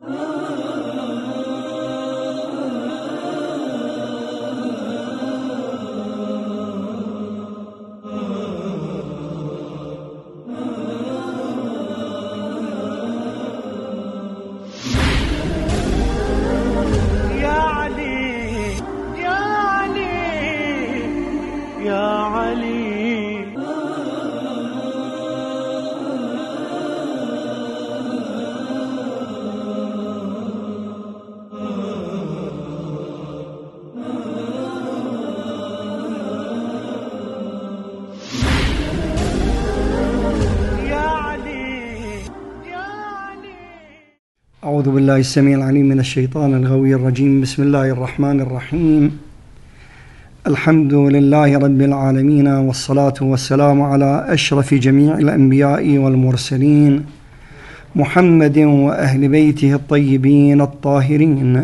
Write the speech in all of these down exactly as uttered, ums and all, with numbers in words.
أعوذ بالله السميع العليم من الشيطان الغوي الرجيم. بسم الله الرحمن الرحيم. الحمد لله رب العالمين، والصلاة والسلام على أشرف جميع الأنبياء والمرسلين، محمد وأهل بيته الطيبين الطاهرين،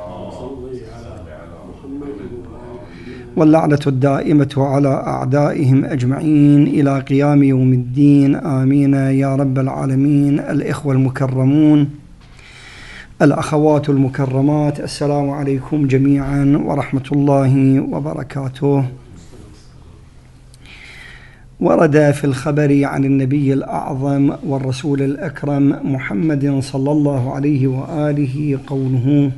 واللعنة الدائمة على أعدائهم أجمعين إلى قيام يوم الدين، آمين يا رب العالمين. الإخوة المكرمون، الأخوات المكرمات، السلام عليكم جميعا ورحمة الله وبركاته. ورد في الخبر عن النبي الأعظم والرسول الأكرم محمد صلى الله عليه وآله قوله: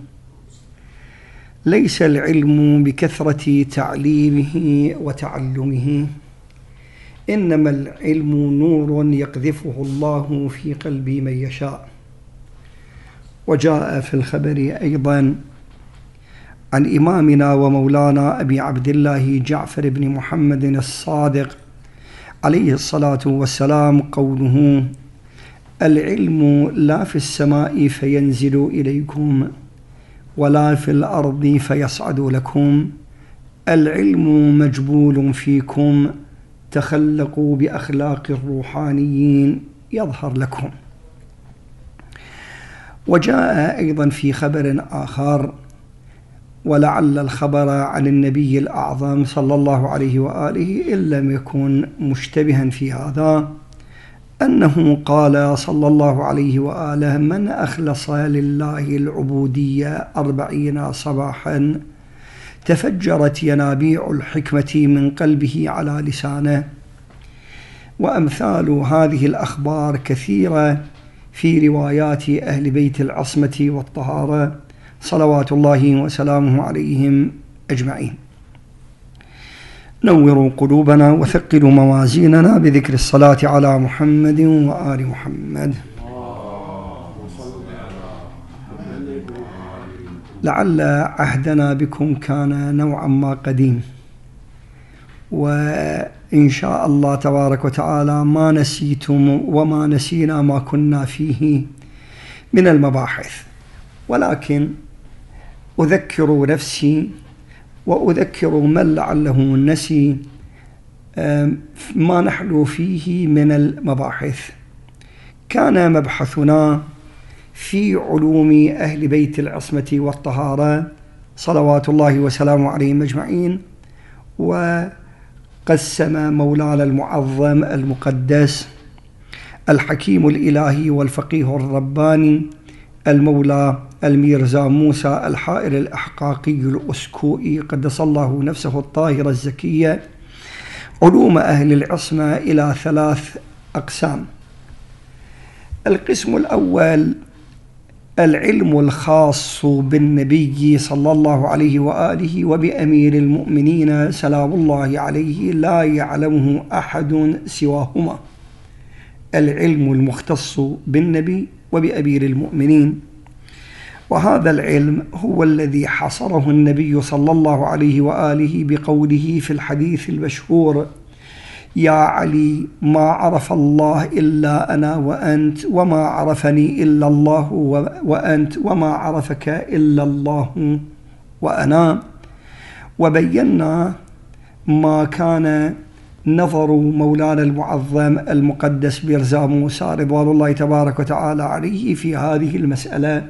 ليس العلم بكثرة تعليمه وتعلمه، إنما العلم نور يقذفه الله في قلب من يشاء. وجاء في الخبر أيضا عن إمامنا ومولانا أبي عبد الله جعفر بن محمد الصادق عليه الصلاة والسلام قوله: العلم لا في السماء فينزل إليكم، ولا في الأرض فيصعد لكم، العلم مجبول فيكم، تخلقوا بأخلاق الروحانيين يظهر لكم. وجاء أيضا في خبر آخر، ولعل الخبر عن النبي الأعظم صلى الله عليه وآله إن لم يكن مشتبها في هذا، أنه قال صلى الله عليه وآله: من أخلص لله العبودية أربعين صباحا تفجرت ينابيع الحكمة من قلبه على لسانه. وأمثال هذه الأخبار كثيرة في روايات أهل بيت العصمة والطهارة صلوات الله وسلامه عليهم أجمعين. نوروا قلوبنا وثقلوا موازيننا بذكر الصلاة على محمد وآل محمد. لعل عهدنا بكم كان نوعا ما قديم، وإن شاء الله تبارك وتعالى ما نسيتم وما نسينا ما كنا فيه من المباحث، ولكن أذكر نفسي وأذكر من لعله نسي ما نحن فيه من المباحث. كان مبحثنا في علوم أهل بيت العصمة والطهارة صلوات الله وسلامه عليهم أجمعين، وقسم مولانا المعظم المقدس الحكيم الإلهي والفقيه الرباني المولى الميرزا موسى الحائر الأحقاقي الأسكوئي قدس الله نفسه الطاهرة الزكية علوم أهل العصمة إلى ثلاث أقسام. القسم الأول العلم الخاص بالنبي صلى الله عليه وآله وبأمير المؤمنين سلام الله عليه، لا يعلمه أحد سواهما، العلم المختص بالنبي وبأمير المؤمنين. وهذا العلم هو الذي حصره النبي صلى الله عليه وآله بقوله في الحديث المشهور: يا علي ما عرف الله إلا أنا وأنت، وما عرفني إلا الله وأنت، وما عرفك إلا الله وأنا. وبينا ما كان نظر مولانا المعظم المقدس ميرزا موسى رضوان الله تبارك وتعالى عليه في هذه المسألة،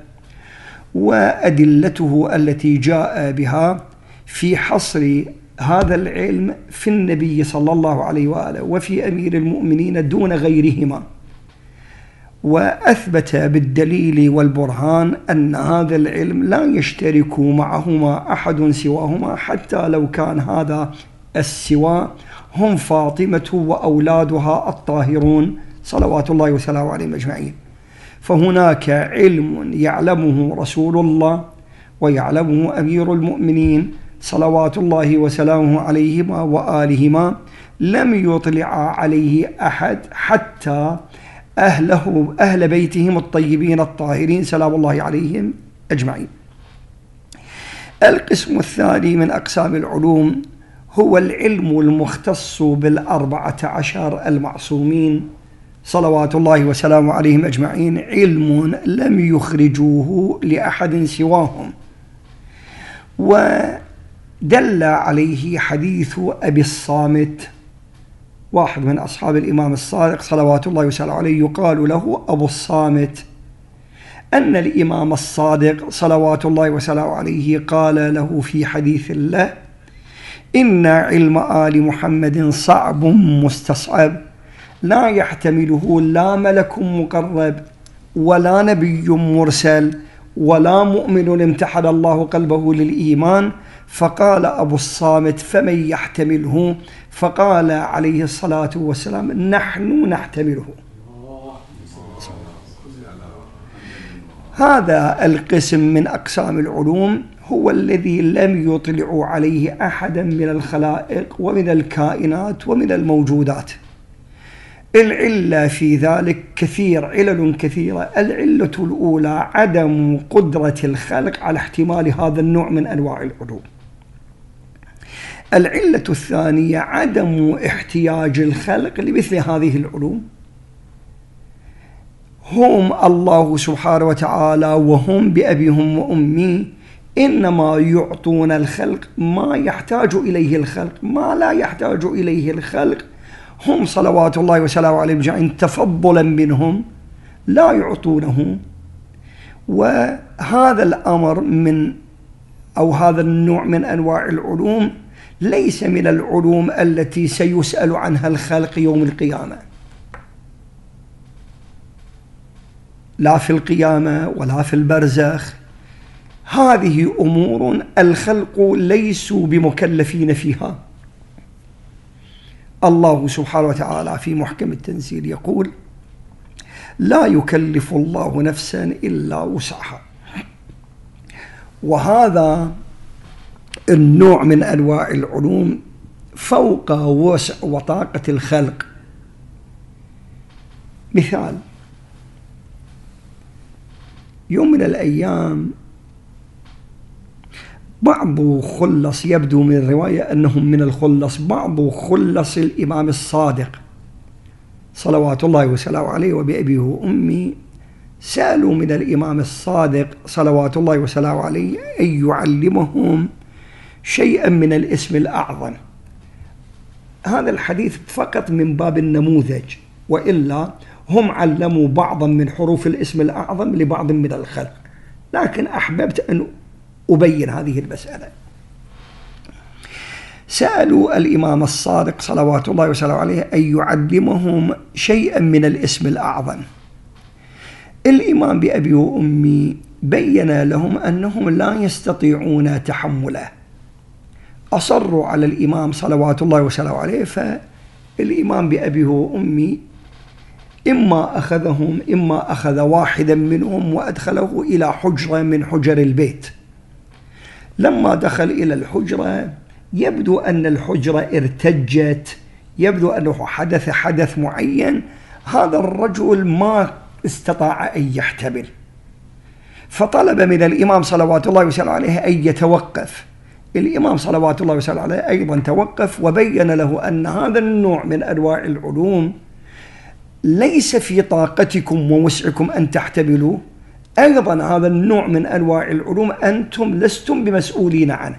وأدلته التي جاء بها في حصر هذا العلم في النبي صلى الله عليه وآله وفي أمير المؤمنين دون غيرهما. وأثبت بالدليل والبرهان أن هذا العلم لا يشترك معهما أحد سواهما، حتى لو كان هذا السوى هم فاطمة وأولادها الطاهرون صلوات الله وسلامه عليهم أجمعين. فهناك علم يعلمه رسول الله ويعلمه أمير المؤمنين صلوات الله وسلامه عليهما وآلهما لم يطلع عليه أحد حتى أهله أهل بيتهم الطيبين الطاهرين سلام الله عليهم أجمعين. القسم الثاني من أقسام العلوم هو العلم المختص بالأربعة عشر المعصومين صلوات الله وسلامه عليهم أجمعين، علم لم يخرجوه لأحد سواهم، ودل عليه حديث أبي الصامت واحد من أصحاب الإمام الصادق صلوات الله وسلامه عليه، يقال له أبو الصامت، أن الإمام الصادق صلوات الله وسلامه عليه قال له في حديث له: إن علم آل محمد صعب مستصعب، لا يحتمله لا ملك مقرب ولا نبي مرسل ولا مؤمن امتحن الله قلبه للإيمان. فقال أبو الصامت: فمن يحتمله؟ فقال عليه الصلاة والسلام: نحن نحتمله. هذا القسم من أقسام العلوم هو الذي لم يطلع عليه أحدا من الخلائق ومن الكائنات ومن الموجودات. العلة في ذلك كثير، علل كثيرة. العلة الأولى عدم قدرة الخلق على احتمال هذا النوع من أنواع العلوم. العلة الثانية عدم احتياج الخلق لمثل هذه العلوم. هم الله سبحانه وتعالى وهم بأبيهم وأمي إنما يعطون الخلق ما يحتاج إليه الخلق، ما لا يحتاج إليه الخلق هم صلوات الله وسلامه عليهم أجمعين تفضلا منهم لا يعطونه. وهذا الأمر من أو هذا النوع من أنواع العلوم ليس من العلوم التي سيسأل عنها الخلق يوم القيامة، لا في القيامة ولا في البرزخ. هذه أمور الخلق ليسوا بمكلفين فيها. الله سبحانه وتعالى في محكم التنزيل يقول: لا يكلف الله نفسا إلا وسعها. وهذا النوع من أنواع العلوم فوق وسع وطاقة الخلق. مثال: يوم من الأيام بعض خلص، يبدو من الرواية أنهم من الخلص، بعض خلص الإمام الصادق صلوات الله وسلامه عليه وبأبيه وأمي سألوا من الإمام الصادق صلوات الله وسلامه عليه أن يعلمهم شيئا من الاسم الأعظم. هذا الحديث فقط من باب النموذج، وإلا هم علموا بعضا من حروف الاسم الأعظم لبعض من الخلق، لكن أحببت أن أبين هذه المسألة. سألوا الإمام الصادق صلوات الله وسلامه عليه أن يعلمهم شيئا من الاسم الأعظم. الإمام بأبي وأمي بين لهم أنهم لا يستطيعون تحمله، أصروا على الإمام صلوات الله وسلامه عليه، فالإمام بأبي وأمي إما أخذهم إما أخذ واحدا منهم وأدخله إلى حجرة من حجر البيت. لما دخل إلى الحجرة يبدو أن الحجرة ارتجت، يبدو أنه حدث حدث معين، هذا الرجل ما استطاع أن يحتمل، فطلب من الإمام صلوات الله وسلامه عليه أن يتوقف. الإمام صلوات الله وسلامه عليه أيضا توقف وبين له أن هذا النوع من أنواع العلوم ليس في طاقتكم ووسعكم أن تحتملوا، أيضا هذا النوع من أنواع العلوم أنتم لستم بمسؤولين عنه.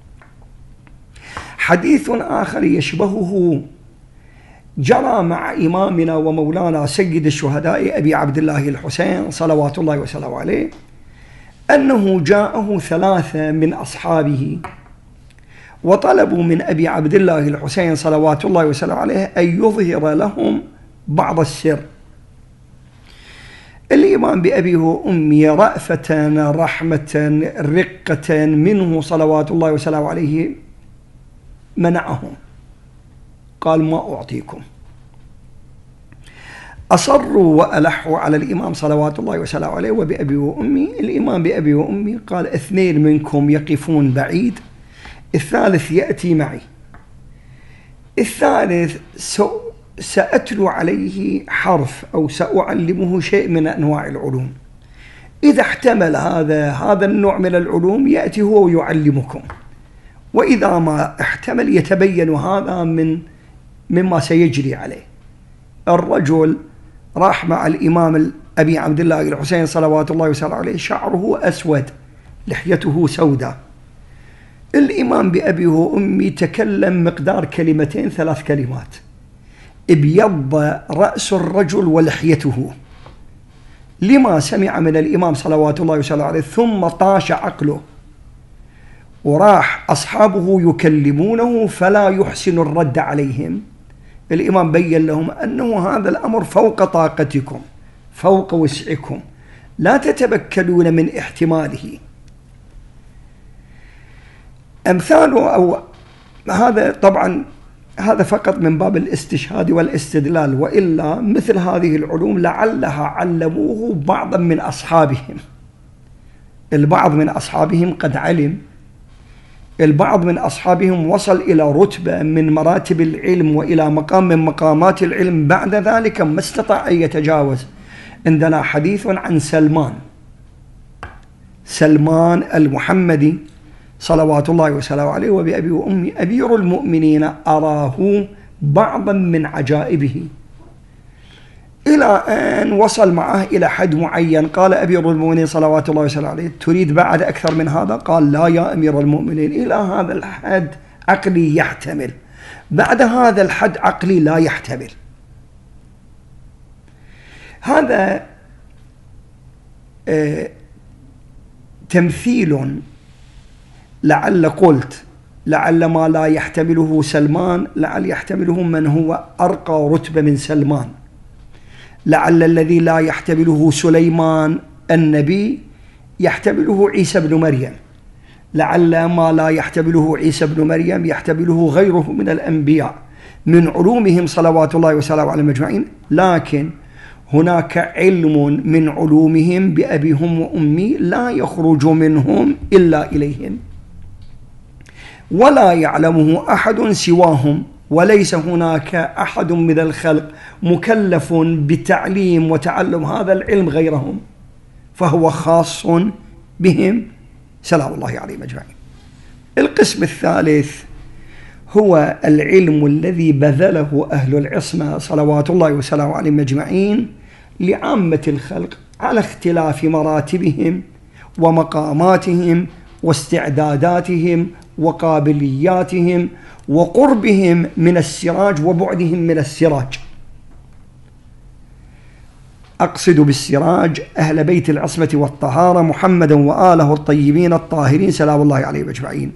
حديث آخر يشبهه جرى مع إمامنا ومولانا سيد الشهداء أبي عبد الله الحسين صلوات الله وسلامه عليه، أنه جاءه ثلاثة من أصحابه وطلبوا من أبي عبد الله الحسين صلوات الله وسلامه عليه أن يظهر لهم بعض السر. الإيمان بأبي وأمي رأفة رحمة رقة منه صلوات الله وسلامه عليه منعهم، قال ما أعطيكم. أصروا وألحوا على الإمام صلوات الله وسلامه عليه وبأبي وأمي. الإمام بأبي وأمي قال اثنين منكم يقفون بعيد، الثالث يأتي معي. الثالث سأتلو عليه حرف أو سأعلمه شيء من أنواع العلوم، إذا احتمل هذا هذا النوع من العلوم يأتي هو ويعلمكم، وإذا ما احتمل يتبين هذا من مما سيجري عليه. الرجل راح مع الإمام أبي عبد الله الحسين صلوات الله وسلامه عليه، شعره أسود لحيته سوداء. الإمام بأبي وأمي تكلم مقدار كلمتين ثلاث كلمات، ابيض رأس الرجل ولحيته لما سمع من الإمام صلوات الله وسلامه عليه، ثم طاش عقله وراح أصحابه يكلمونه فلا يحسن الرد عليهم. الإمام بين لهم أنه هذا الأمر فوق طاقتكم فوق وسعكم، لا تتبكلون من احتماله. أمثاله أو هذا طبعا هذا فقط من باب الاستشهاد والاستدلال، وإلا مثل هذه العلوم لعلها علموه بعضا من أصحابهم. البعض من أصحابهم قد علم، البعض من أصحابهم وصل إلى رتبة من مراتب العلم وإلى مقام من مقامات العلم، بعد ذلك ما استطاع أن يتجاوز. عندنا حديث عن سلمان سلمان المحمدي صلوات الله وسلامه عليه وبأبي وأمي أمير المؤمنين، أراه بعضا من عجائبه إلى أن وصل معه إلى حد معين. قال أمير المؤمنين صلوات الله وسلامه عليه تريد بعد أكثر من هذا؟ قال لا يا أمير المؤمنين، إلى هذا الحد عقلي يحتمل، بعد هذا الحد عقلي لا يحتمل. هذا آه تمثيل، لعل قلت لعل ما لا يحتمله سلمان لعل يحتمله من هو أرقى رتبة من سلمان، لعل الذي لا يحتمله سليمان النبي يحتمله عيسى بن مريم، لعل ما لا يحتمله عيسى بن مريم يحتمله غيره من الأنبياء من علومهم صلوات الله وسلامه عليهم أجمعين. لكن هناك علم من علومهم بأبيهم وأمي لا يخرج منهم إلا إليهم، ولا يعلمه أحد سواهم، وليس هناك أحد من الخلق مكلف بتعليم وتعلم هذا العلم غيرهم، فهو خاص بهم سلام الله عليهم أجمعين. القسم الثالث هو العلم الذي بذله أهل العصمة صلوات الله وسلامه عليهم أجمعين لعامة الخلق على اختلاف مراتبهم ومقاماتهم واستعداداتهم وقابلياتهم وقربهم من السراج وبعدهم من السراج. أقصد بالسراج أهل بيت العصمة والطهارة محمدا وآله الطيبين الطاهرين سلام الله عليهم أجمعين.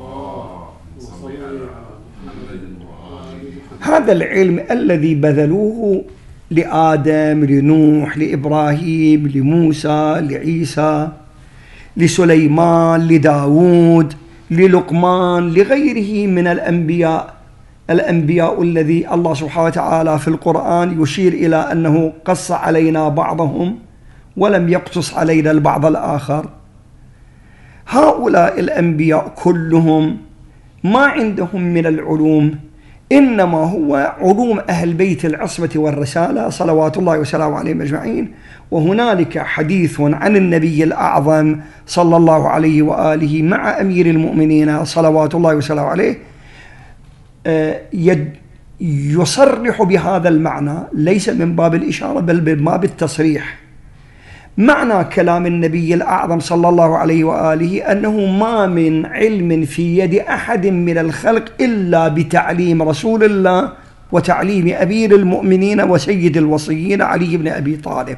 هذا العلم الذي بذلوه لآدم لنوح لإبراهيم لموسى لعيسى لسليمان لداود للقمان لغيره من الأنبياء، الأنبياء الذي الله سبحانه وتعالى في القرآن يشير إلى أنه قص علينا بعضهم ولم يقصص علينا البعض الآخر. هؤلاء الأنبياء كلهم ما عندهم من العلوم إنما هو علوم أهل بيت العصمة والرسالة صلوات الله وسلامه عليهم أجمعين. وهنالك حديث عن النبي الأعظم صلى الله عليه وآله مع أمير المؤمنين صلوات الله وسلامه عليه يصرح بهذا المعنى، ليس من باب الإشارة بل من باب التصريح. معنى كلام النبي الأعظم صلى الله عليه وآله أنه ما من علم في يد أحد من الخلق إلا بتعليم رسول الله وتعليم أمير المؤمنين وسيد الوصيين علي بن أبي طالب.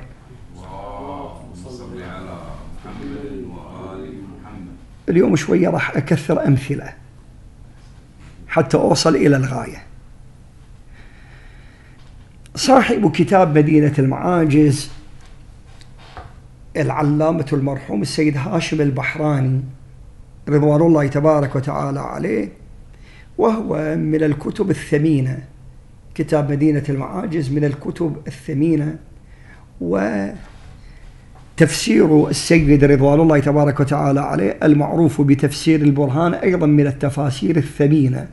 اليوم شوية راح أكثر أمثلة حتى أوصل إلى الغاية. صاحب كتاب مدينة المعاجز العلامة المرحوم السيد هاشم البحراني رضوان الله تبارك وتعالى عليه، وهو من الكتب الثمينة. كتاب مدينة المعاجز من الكتب الثمينة، وتفسير السيد رضوان الله تبارك وتعالى عليه المعروف بتفسير البرهان أيضا من التفاسير الثمينة.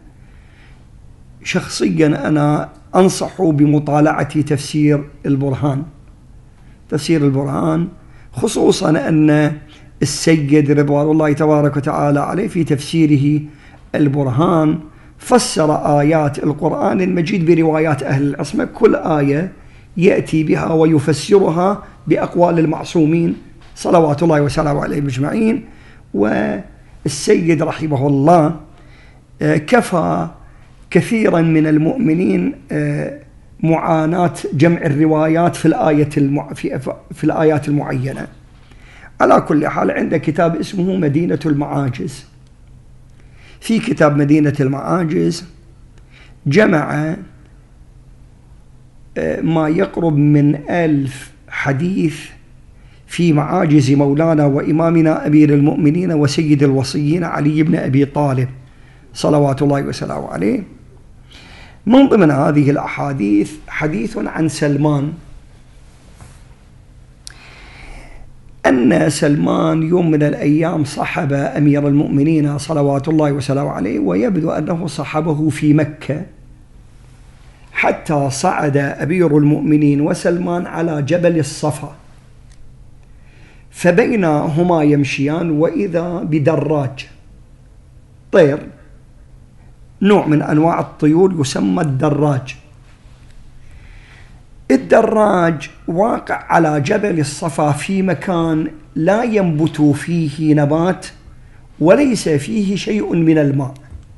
شخصيا أنا أنصح بمطالعة تفسير البرهان تفسير البرهان خصوصا أن السيد رضوان الله تبارك وتعالى عليه في تفسيره البرهان فسر آيات القرآن المجيد بروايات أهل العصمة، كل آية يأتي بها ويفسرها بأقوال المعصومين صلوات الله وسلامه عليهم أجمعين. والسيد رحمه الله كفى كثيرا من المؤمنين معاناة جمع الروايات في الآية المع... في... في الآيات المعينة. على كل حال عنده كتاب اسمه مدينة المعاجز. في كتاب مدينة المعاجز جمع ما يقرب من ألف حديث في معاجز مولانا وإمامنا أمير المؤمنين وسيد الوصيين علي بن أبي طالب صلوات الله وسلامه عليه. من ضمن هذه الأحاديث حديث عن سلمان، أن سلمان يوم من الأيام صحب أمير المؤمنين صلوات الله وسلامه عليه، ويبدو أنه صحبه في مكة حتى صعد أمير المؤمنين وسلمان على جبل الصفا، فبينهما يمشيان وإذا بدراج طير، نوع من أنواع الطيور يسمى الدراج. الدراج واقع على جبل الصفا في مكان لا ينبت فيه نبات وليس فيه شيء من الماء.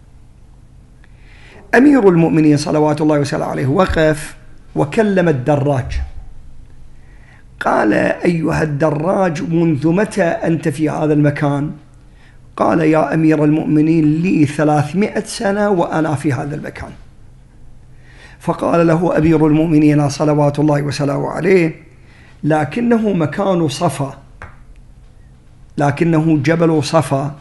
أمير المؤمنين صلوات الله وسلامه عليه وقف وكلم الدراج، قال: أيها الدراج، منذ متى أنت في هذا المكان؟ قال: يا أمير المؤمنين، لي ثلاثمائة سنة وأنا في هذا المكان. فقال له أمير المؤمنين صلوات الله وسلامه عليه: لكنه مكان صفا، لكنه جبل صفا،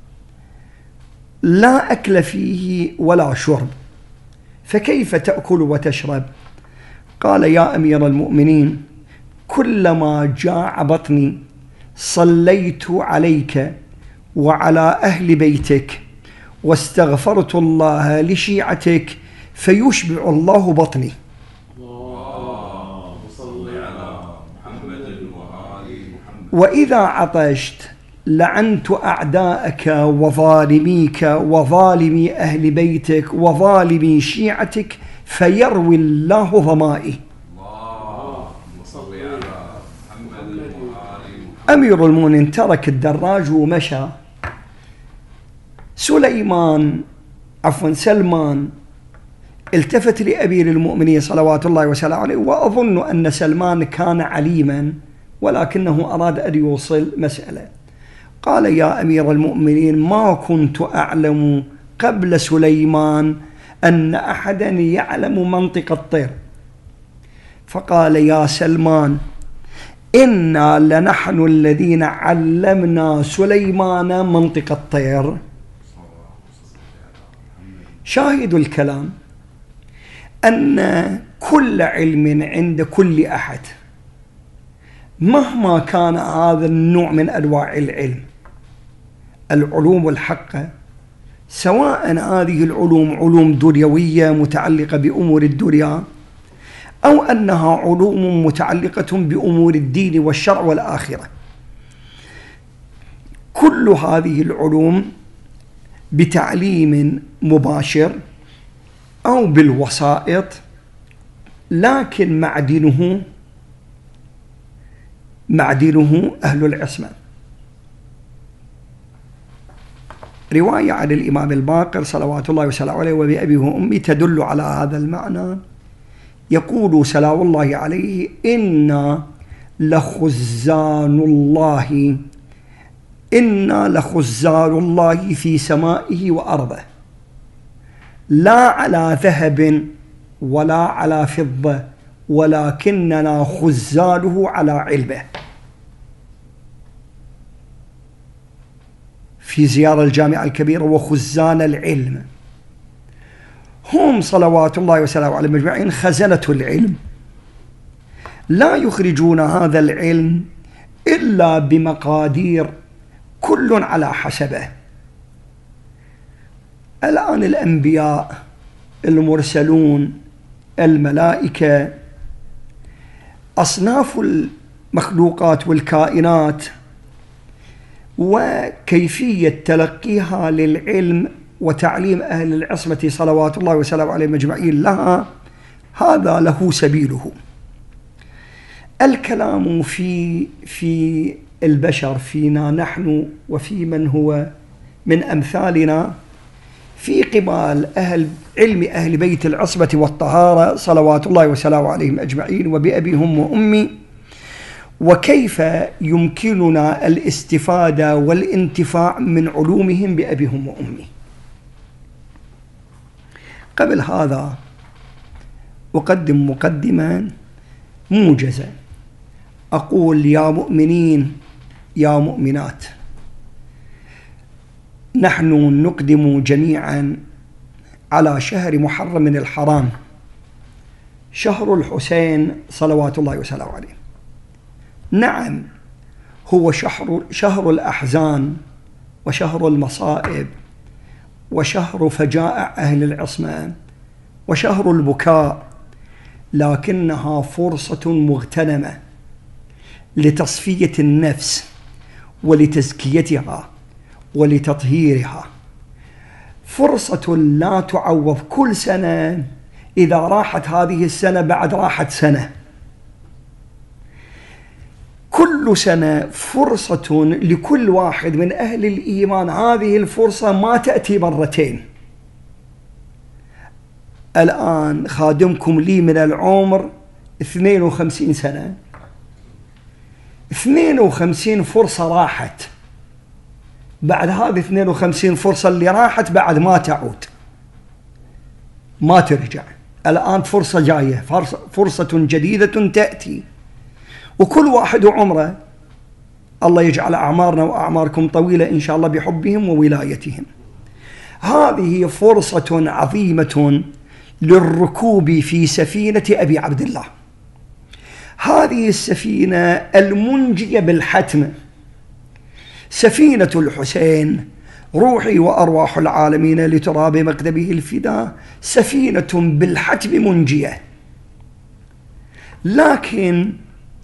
لا أكل فيه ولا شرب، فكيف تأكل وتشرب؟ قال: يا أمير المؤمنين، كلما جاع بطني صليت عليك وعلى أهل بيتك واستغفرت الله لشيعتك فيشبع الله بطني. اللهم صل على محمد وآل محمد. وإذا عطشت لعنت أعداءك وظالميك وظالمي أهل بيتك وظالمي شيعتك فيروي الله ظمائي. اللهم صل على محمد وآل محمد. أمير المؤمنين ترك الدراج ومشى. سليمان عفوا سلمان التفت لأمير المؤمنين صلوات الله وسلامه عليه، وأظن أن سلمان كان عليما ولكنه أراد أن يوصل مسألة. قال: يا أمير المؤمنين، ما كنت أعلم قبل سليمان أن أحدا يعلم منطق الطير. فقال: يا سلمان، إنا لنحن الذين علمنا سليمان منطق الطير. شاهد الكلام أن كل علم عند كل أحد مهما كان هذا النوع من أنواع العلم، العلوم الحقة، سواء هذه العلوم علوم دنيوية متعلقة بأمور الدنيا أو أنها علوم متعلقة بأمور الدين والشرع والآخرة، كل هذه العلوم بتعليم مباشر أو بالوسائط، لكن معدنه معدنه أهل العصمة. رواية عن الإمام الباقر صلوات الله وسلامه عليه وبأبي وأمي تدل على هذا المعنى. يقول سلام الله عليه: إنا لخزان الله إنا لخزان الله في سمائه وأرضه، لا على ذهب ولا على فضة ولكننا خزانه على علمه. في زيارة الجامعة الكبيرة وخزان العلم، هم صلوات الله وسلامه عليهم أجمعين خزنة العلم، لا يخرجون هذا العلم إلا بمقادير كل على حسبه. الآن الأنبياء، المرسلون، الملائكة، أصناف المخلوقات والكائنات وكيفية تلقيها للعلم وتعليم أهل العصمة صلوات الله وسلامه عليهم أجمعين لها، هذا له سبيله. الكلام في في البشر، فينا نحن وفي من هو من أمثالنا، في قبال أهل علم أهل بيت العصمة والطهارة صلوات الله وسلامه عليهم أجمعين وبأبي هم وأمي، وكيف يمكننا الاستفادة والانتفاع من علومهم بأبي هم وأمي. قبل هذا أقدم مقدما موجزة، أقول: يا مؤمنين يا مؤمنات، نحن نقدم جميعا على شهر محرم الحرام، شهر الحسين صلوات الله وسلامه عليه. نعم، هو شهر شهر الأحزان وشهر المصائب وشهر فجائع أهل العصمة وشهر البكاء، لكنها فرصة مغتنمة لتصفية النفس ولتزكيتها ولتطهيرها، فرصة لا تعوض. كل سنة إذا راحت هذه السنة بعد راحت سنة، كل سنة فرصة لكل واحد من أهل الإيمان. هذه الفرصة ما تأتي مرتين. الآن خادمكم لي من العمر اثنين وخمسين سنة، اثنين وخمسين فرصة راحت، بعد هذه اثنين وخمسين فرصة اللي راحت بعد ما تعود، ما ترجع. الآن فرصة جاية، فرصة جديدة تأتي، وكل واحد عمره. الله يجعل أعمارنا وأعماركم طويلة إن شاء الله بحبهم وولايتهم. هذه فرصة عظيمة للركوب في سفينة أبي عبد الله، هذه السفينة المنجية بالحتم، سفينة الحسين، روحي وأرواح العالمين لتراب مكتبه الفداء، سفينة بالحتم منجية. لكن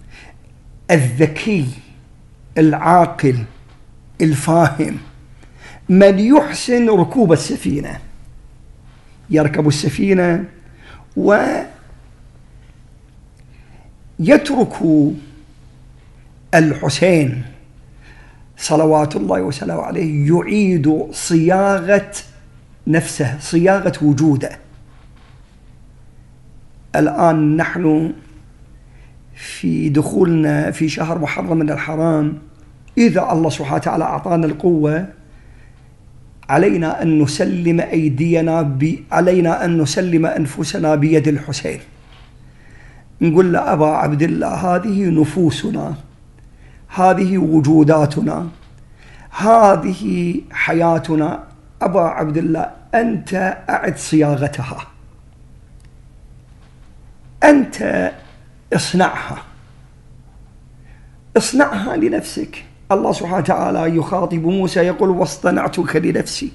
الذكي العاقل الفاهم من يحسن ركوب السفينة يركب السفينة ويترك الحسين صلوات الله وسلامه عليه يعيد صياغة نفسه، صياغة وجوده. الآن نحن في دخولنا في شهر محرم من الحرام، إذا الله سبحانه وتعالى أعطانا القوة علينا أن نسلم أيدينا ب... علينا أن نسلم أنفسنا بيد الحسين. نقول له: أبا عبد الله، هذه نفوسنا، هذه وجوداتنا، هذه حياتنا، أبا عبد الله أنت أعد صياغتها، أنت اصنعها، اصنعها لنفسك. الله سبحانه وتعالى يخاطب موسى يقول: واصطنعتك لنفسي.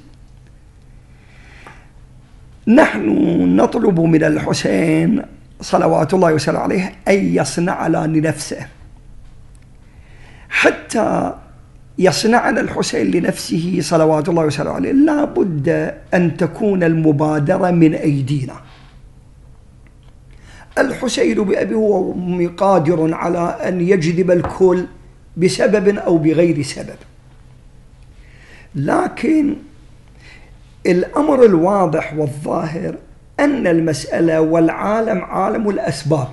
نحن نطلب من الحسين صلوات الله وسلامه عليه أن يصنع لنا لنفسه. حتى يصنعنا الحسين لنفسه صلوات الله وسلامه عليه لا بد أن تكون المبادرة من أيدينا. الحسين بأبيه هو قادر على أن يجذب الكل بسبب أو بغير سبب، لكن الأمر الواضح والظاهر أن المسألة والعالم عالم الأسباب،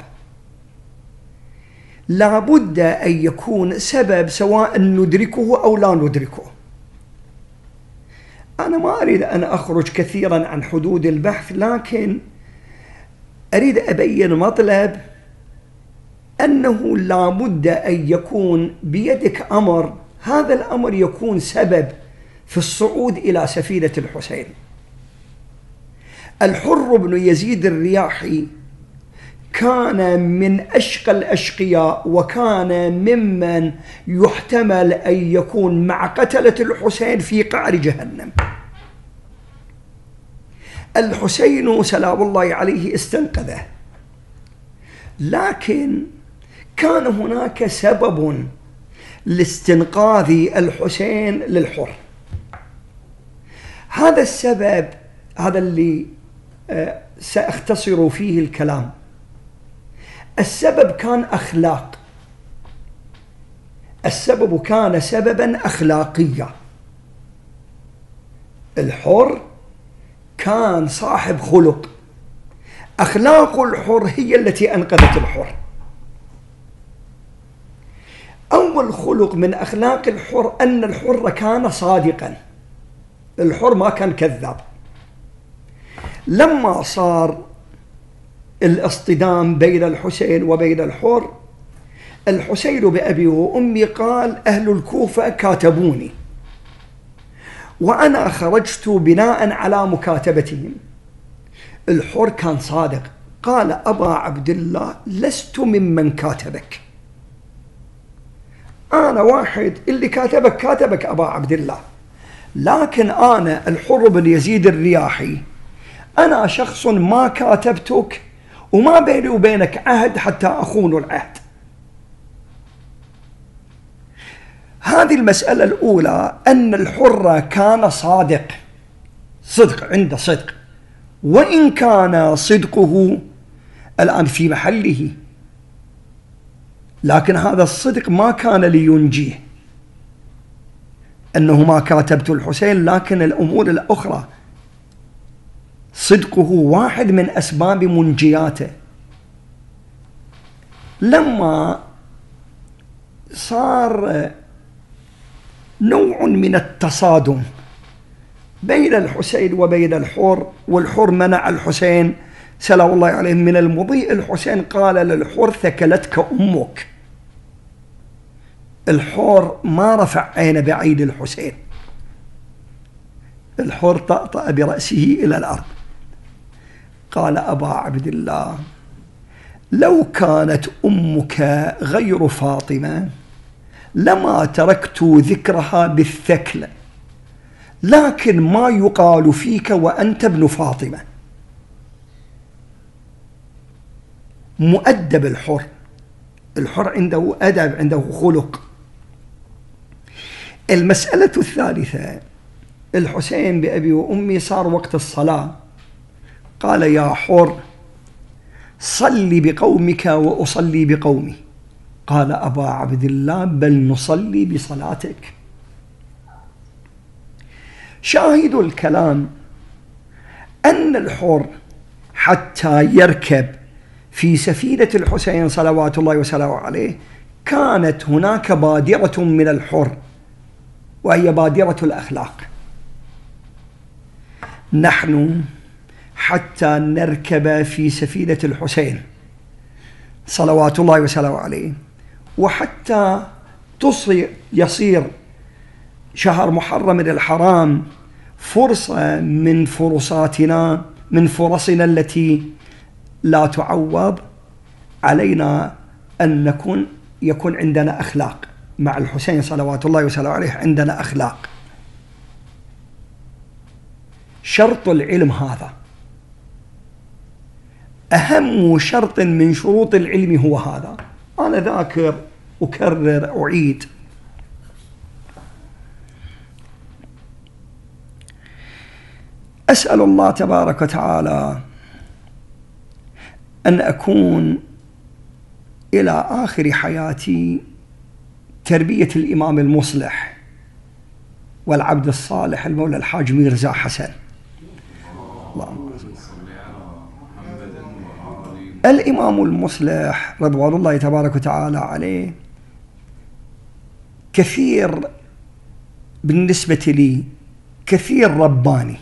لا بد أن يكون سبب سواء ندركه أو لا ندركه. أنا ما أريد أن أخرج كثيرا عن حدود البحث، لكن أريد أبين مطلب أنه لا بد أن يكون بيدك أمر، هذا الأمر يكون سبب في الصعود إلى سفينة الحسين. الحر بن يزيد الرياحي كان من أشقى الأشقياء، وكان ممن يحتمل أن يكون مع قتلة الحسين في قعر جهنم. الحسين سلام الله عليه استنقذه، لكن كان هناك سبب لاستنقاذ الحسين للحر. هذا السبب هذا اللي سأختصر فيه الكلام. السبب كان أخلاق، السبب كان سببا أخلاقيا. الحر كان صاحب خلق، أخلاق الحر هي التي أنقذت الحر. أول خلق من أخلاق الحر أن الحر كان صادقا، الحر ما كان كذاب. لما صار الاصطدام بين الحسين وبين الحر، الحسين بأبي وأمي قال: أهل الكوفة كاتبوني وأنا خرجت بناء على مكاتبتهم. الحر كان صادق، قال: أبا عبد الله لست ممن كاتبك، أنا واحد اللي كاتبك كاتبك أبا عبد الله، لكن أنا الحر بن يزيد الرياحي أنا شخص ما كاتبتك وما بيني وبينك عهد حتى أخون العهد. هذه المسألة الأولى، أن الحر كان صادق، صدق عنده صدق، وإن كان صدقه الآن في محله، لكن هذا الصدق ما كان لينجيه، أنه ما كاتبت الحسين، لكن الأمور الأخرى صدقه واحد من أسباب منجياته. لما صار نوع من التصادم بين الحسين وبين الحر، والحر منع الحسين سلام الله عليه من المضي، الحسين قال للحر: ثكلتك أمك. الحر ما رفع عينه بعيد الحسين، الحر طأطأ برأسه إلى الأرض، قال: أبا عبد الله لو كانت أمك غير فاطمة لما تركت ذكرها بالثكل، لكن ما يقال فيك وأنت ابن فاطمة. مؤدب الحر، الحر عنده أدب، عنده خلق. المسألة الثالثة، الحسين بأبي وأمي صار وقت الصلاة، قال: يا حر صلي بقومك وأصلي بقومي. قال: أبا عبد الله بل نصلي بصلاتك. شاهد الكلام أن الحر حتى يركب في سفينة الحسين صلوات الله وسلامه عليه كانت هناك بادرة من الحر، وهي بادرة الأخلاق. نحن حتى نركب في سفينة الحسين صلوات الله وسلامه عليه، وحتى تصير يصير شهر محرم الحرام فرصة من فرصاتنا من فرصنا التي لا تعوض، علينا أن نكون يكون عندنا أخلاق مع الحسين صلوات الله وسلامه عليه، عندنا أخلاق. شرط العلم هذا أهم شرط من شروط العلم، هو هذا. أنا ذاكر أكرر أعيد. أسأل الله تبارك وتعالى أن أكون إلى آخر حياتي تربية الإمام المصلح والعبد الصالح المولى الحاج ميرزا حسن. اللهم الإمام المصلح رضوان الله تبارك وتعالى عليه كثير بالنسبة لي، كثير رباني.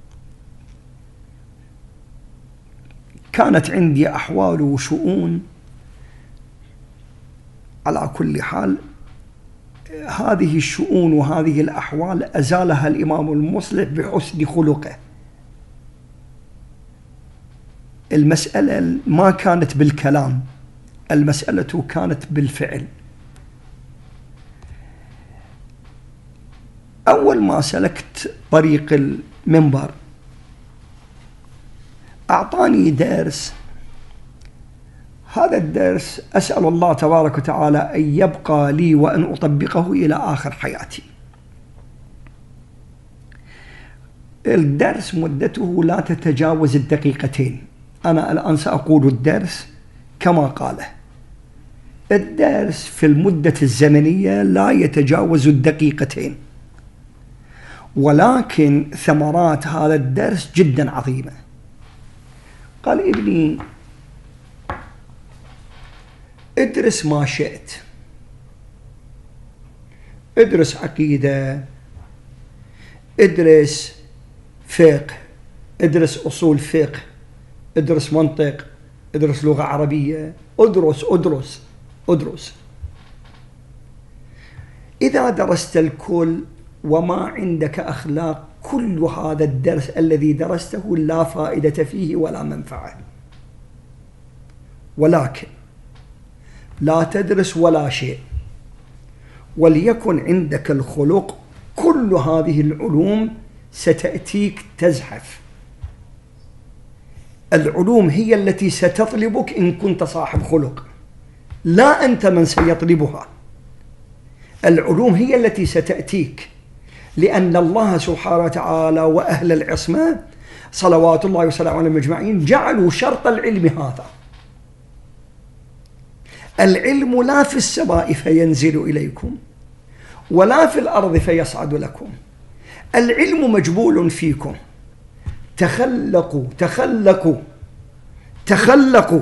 كانت عندي أحوال وشؤون، على كل حال هذه الشؤون وهذه الأحوال أزالها الإمام المصلح بحسن خلقه. المسألة ما كانت بالكلام، المسألة كانت بالفعل. أول ما سلكت طريق المنبر أعطاني درس، هذا الدرس أسأل الله تبارك وتعالى أن يبقى لي وأن أطبقه إلى آخر حياتي. الدرس مدته لا تتجاوز الدقيقتين، أنا الآن سأقول الدرس كما قاله. الدرس في المدة الزمنية لا يتجاوز الدقيقتين، ولكن ثمرات هذا الدرس جدا عظيمة. قال ابني ادرس ما شئت، ادرس عقيدة، ادرس فقه، ادرس أصول فقه، ادرس منطق، ادرس لغة عربية، ادرس ادرس ادرس. إذا درست الكل وما عندك أخلاق، كل هذا الدرس الذي درسته لا فائدة فيه ولا منفعة. ولكن لا تدرس ولا شيء، وليكن عندك الخلق، كل هذه العلوم ستأتيك تزحف. العلوم هي التي ستطلبك إن كنت صاحب خلق، لا أنت من سيطلبها. العلوم هي التي ستأتيك، لأن الله سبحانه وتعالى وأهل العصمة صلوات الله وسلامه عليهم أجمعين جعلوا شرط العلم هذا. العلم لا في السماء فينزل إليكم ولا في الأرض فيصعد لكم، العلم مجبول فيكم. تخلقوا تخلقوا تخلقوا،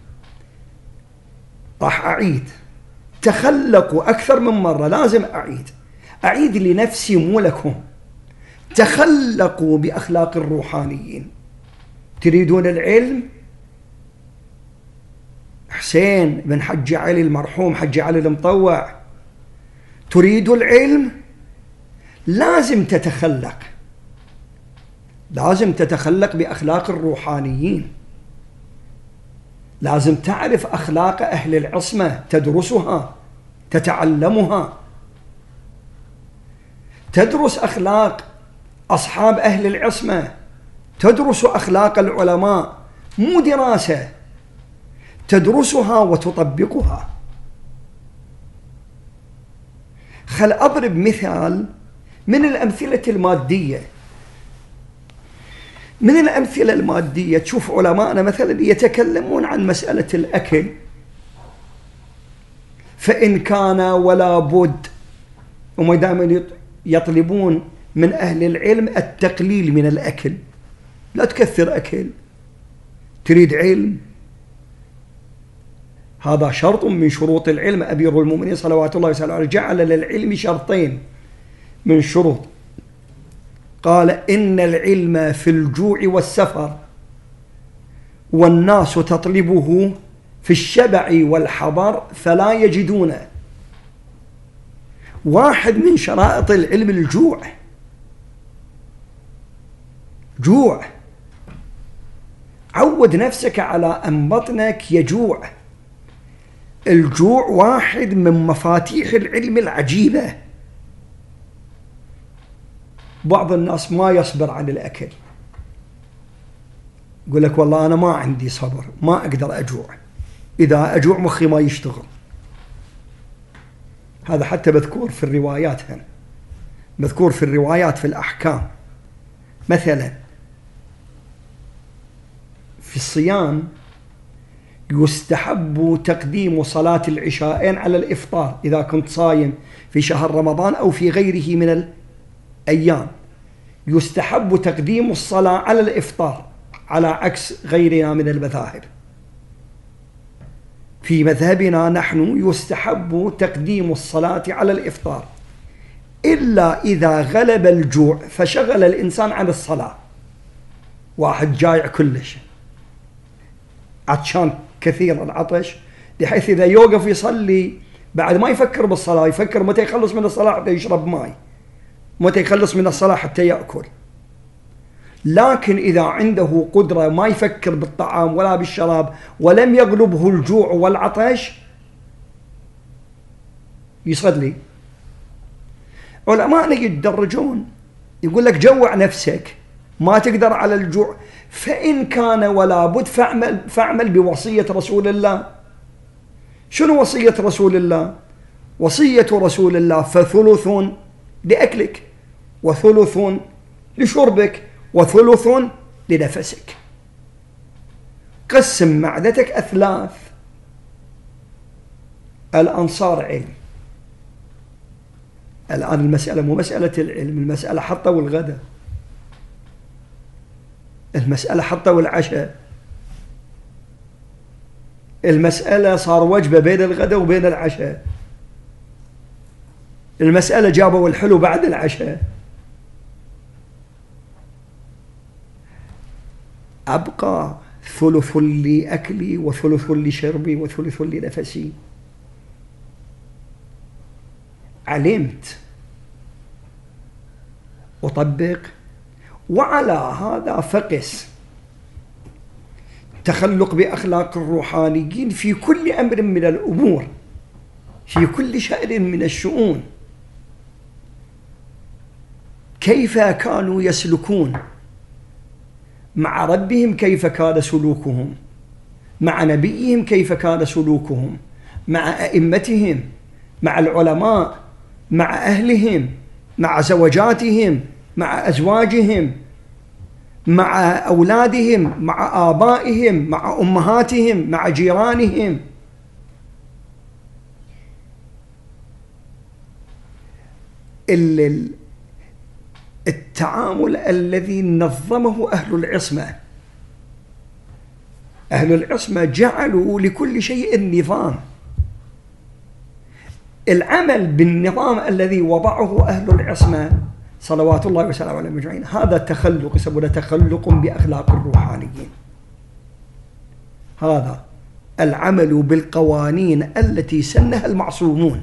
راح أعيد، تخلقوا أكثر من مرة، لازم أعيد أعيد لنفسي مو لكم. تخلقوا بأخلاق الروحانيين. تريدون العلم؟ حسين بن حج علي المرحوم حج علي المطوع، تريد العلم؟ لازم تتخلق، لازم تتخلق بأخلاق الروحانيين، لازم تعرف أخلاق أهل العصمة، تدرسها تتعلمها، تدرس أخلاق أصحاب أهل العصمة، تدرس أخلاق العلماء، مو دراسة، تدرسها وتطبقها. خل أضرب مثال من الأمثلة المادية. من الأمثلة المادية تشوف علماءنا مثلا يتكلمون عن مسألة الأكل، فإن كان ولا بد، وما دائما يطلبون من أهل العلم التقليل من الأكل، لا تكثر أكل. تريد علم؟ هذا شرط من شروط العلم. أمير المؤمنين صلوات الله وسلامه عليه جعل للعلم شرطين من شروط، قال إن العلم في الجوع والسفر، والناس تطلبه في الشبع والحضر فلا يجدونه. واحد من شرائط العلم الجوع، جوع. عود نفسك على أن بطنك يجوع. الجوع واحد من مفاتيح العلم العجيبة. بعض الناس ما يصبر عن الأكل، يقول لك والله أنا ما عندي صبر، ما أقدر أجوع، إذا أجوع مخي ما يشتغل. هذا حتى مذكور في الروايات، هنا مذكور في الروايات في الأحكام. مثلا في الصيام يستحب تقديم صلاة العشاءين على الإفطار إذا كنت صايم في شهر رمضان أو في غيره من الأيام. يستحب تقديم الصلاة على الإفطار على عكس غيرنا من المذاهب. في مذهبنا نحن يستحب تقديم الصلاة على الإفطار إلا إذا غلب الجوع فشغل الإنسان عن الصلاة. واحد جايع كلش، عطشان كثير العطش، بحيث إذا يوقف يصلي بعد ما يفكر بالصلاة، يفكر متى يخلص من الصلاة حتى يشرب ماء، متى يخلص من الصلاة حتى يأكل. لكن إذا عنده قدرة ما يفكر بالطعام ولا بالشراب ولم يغلبه الجوع والعطش يصلي. علماءنا يتدرجون، يقول لك جوع نفسك، ما تقدر على الجوع، فإن كان ولا بد فاعمل, فاعمل بوصية رسول الله. شنو وصية رسول الله؟ وصية رسول الله فثلث لأكلك وثلث لشربك وثلث لنفسك. قسم معدتك أثلاث. الآن صار علم، الآن المسألة مو مسألة العلم، المسألة حطوا الغداء، المسألة حطوا العشاء، المسألة صار وجبة بين الغداء وبين العشاء، المسألة جابوا الحلو بعد العشاء. أبقى ثلث لأكلي وثلث لشربي وثلث لنفسي. علمت أطبق، وعلى هذا فقس تخلق بأخلاق الروحانيين في كل أمر من الأمور، في كل شأن من الشؤون. كيف كانوا يسلكون مع ربهم، كيف كان سلوكهم مع نبيهم، كيف كان سلوكهم مع أئمتهم، مع العلماء، مع أهلهم، مع زوجاتهم، مع أزواجهم، مع أولادهم، مع آبائهم، مع أمهاتهم، مع جيرانهم. التعامل الذي نظمه أهل العصمة. أهل العصمة جعلوا لكل شيء نظام. العمل بالنظام الذي وضعه أهل العصمة صلوات الله وسلامه عليهم أجمعين هذا تخلق، يسمونه تخلق بأخلاق الروحانيين. هذا العمل بالقوانين التي سنها المعصومون،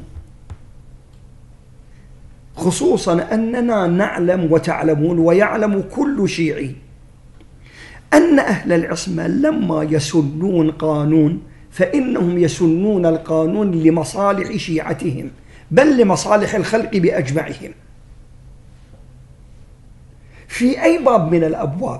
خصوصا أننا نعلم وتعلمون ويعلم كل شيعي أن أهل العصمة لما يسنون قانون فإنهم يسنون القانون لمصالح شيعتهم، بل لمصالح الخلق بأجمعهم في أي باب من الأبواب،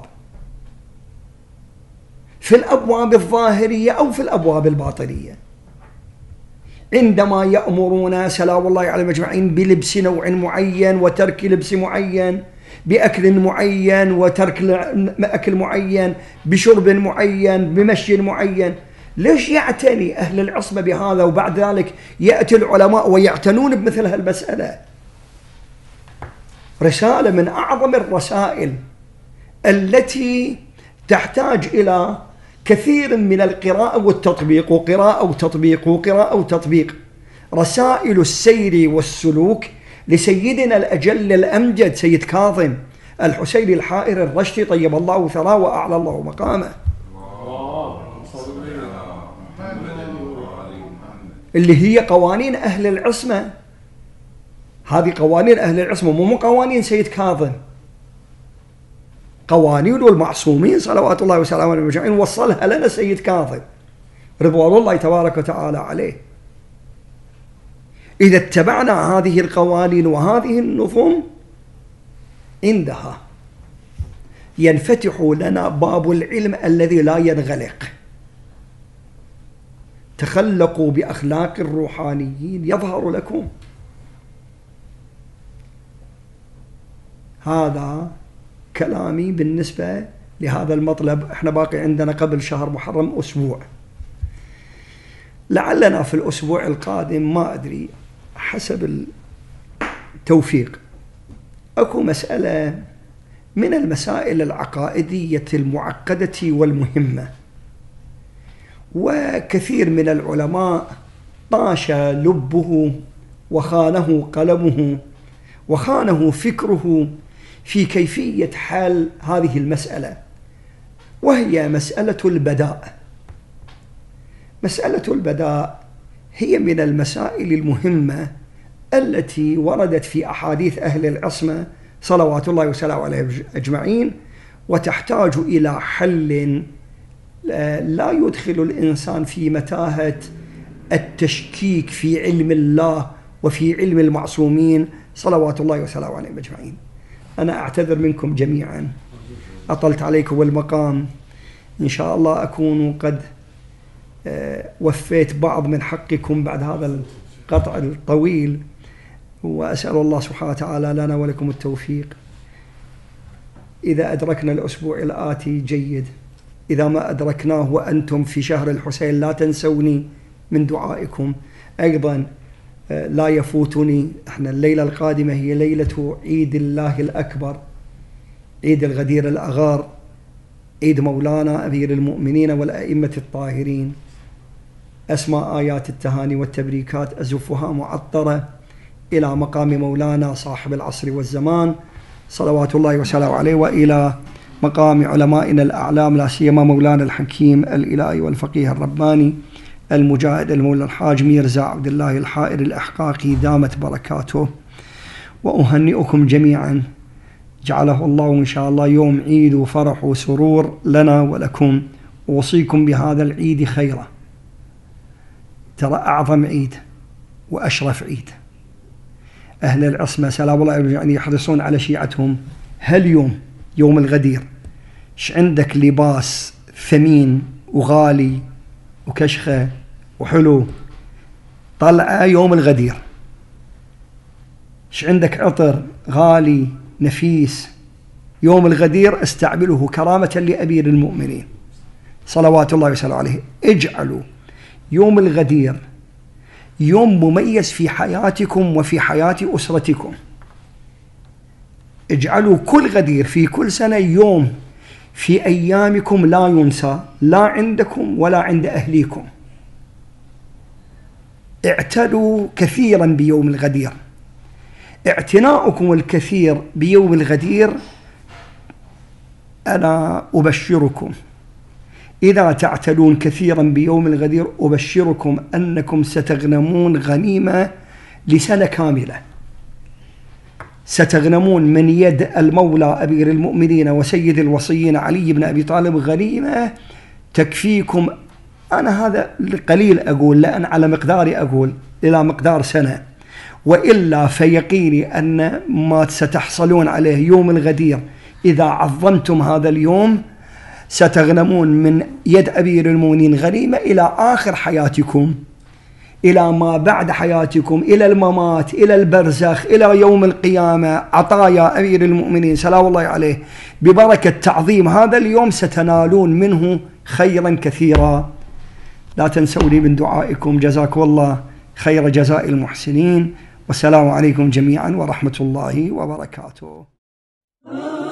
في الأبواب الظاهرية أو في الأبواب الباطنية. عندما يأمرون سلام الله عليهم أجمعين بلبس نوع معين وترك لبس معين، بأكل معين وترك أكل معين، بشرب معين، بمشي معين، ليش يعتني أهل العصمة بهذا وبعد ذلك يأتي العلماء ويعتنون بمثل هالمسألة؟ رسالة من أعظم الرسائل التي تحتاج إلى كثير من القراءة والتطبيق، وقراءة وتطبيق وقراءة وتطبيق. رسائل السير والسلوك لسيدنا الأجل الأمجد سيد كاظم الحسين الحائر الرشدي طيب الله ثراه وأعلى الله مقامه، اللي هي قوانين أهل العصمة. هذه قوانين أهل العصمة، مو قوانين سيد كاظم، قوانين المعصومين صلوات الله وسلامه عليهم أجمعين وصلها لنا سيد كاظم رضوان الله تبارك وتعالى عليه. إذا اتبعنا هذه القوانين وهذه النظم عندها ينفتح لنا باب العلم الذي لا ينغلق. تخلقوا بأخلاق الروحانيين يظهر لكم. هذا كلامي بالنسبة لهذا المطلب. احنا باقي عندنا قبل شهر محرم أسبوع، لعلنا في الأسبوع القادم ما أدري حسب التوفيق أكو مسألة من المسائل العقائدية المعقدة والمهمة، وكثير من العلماء طاش لبه وخانه قلمه وخانه فكره في كيفية حل هذه المسألة، وهي مسألة البداء. مسألة البداء هي من المسائل المهمة التي وردت في أحاديث أهل العصمة صلوات الله وسلامه عليهم أجمعين، وتحتاج إلى حل لا يدخل الإنسان في متاهة التشكيك في علم الله وفي علم المعصومين صلوات الله وسلامه عليهم أجمعين. أنا أعتذر منكم جميعا، أطلت عليكم المقام، إن شاء الله أكون قد وفيت بعض من حقكم بعد هذا القطع الطويل، وأسأل الله سبحانه وتعالى لنا ولكم التوفيق. إذا أدركنا الأسبوع الآتي جيد، إذا ما أدركناه وأنتم في شهر الحسين لا تنسوني من دعائكم. أيضا لا يفوتني، احنا الليلة القادمة هي ليلة عيد الله الأكبر، عيد الغدير الأغار، عيد مولانا أمير المؤمنين والأئمة الطاهرين. أسماء آيات التهاني والتبريكات أزفها معطرة إلى مقام مولانا صاحب العصر والزمان صلوات الله وسلامه عليه، وإلى مقام علمائنا الأعلام، لا سيما مولانا الحكيم الإلهي والفقيه الرباني المجاهد المولى الحاج ميرزا عبد الله الحائر الأحقاقي دامت بركاته. وأهنئكم جميعا، جعله الله إن شاء الله يوم عيد وفرح وسرور لنا ولكم. أوصيكم بهذا العيد خيرا، ترى أعظم عيد وأشرف عيد. أهل العصمة سلام الله يعني يحرصون على شيعتهم. هاليوم يوم الغدير، ش عندك لباس ثمين وغالي وكشخة وحلو طلعه يوم الغدير، ش عندك عطر غالي نفيس يوم الغدير، استعمله كرامة لأمير المؤمنين صلوات الله وسلامه عليه. اجعلوا يوم الغدير يوم مميز في حياتكم وفي حياة أسرتكم. اجعلوا كل غدير في كل سنة يوم في أيامكم لا ينسى، لا عندكم ولا عند أهليكم. اعتنوا كثيرا بيوم الغدير. اعتناؤكم الكثير بيوم الغدير، أنا أبشركم إذا تعتنون كثيرا بيوم الغدير أبشركم أنكم ستغنمون غنيمة لسنة كاملة. ستغنمون من يد المولى أمير المؤمنين وسيد الوصيين علي بن أبي طالب غنيمة تكفيكم. أنا هذا قليل أقول، لأن على مقداري أقول إلى مقدار سنة، وإلا فيقيني أن ما ستحصلون عليه يوم الغدير إذا عظمتم هذا اليوم ستغنمون من يد أمير المؤمنين غنيمة إلى آخر حياتكم، إلى ما بعد حياتكم، إلى الممات، إلى البرزخ، إلى يوم القيامة. عطايا أمير المؤمنين سلام الله عليه ببركة تعظيم هذا اليوم ستنالون منه خيرا كثيرا. لا تنسوني من دعائكم، جزاكم الله خير جزاء المحسنين، والسلام عليكم جميعا ورحمة الله وبركاته.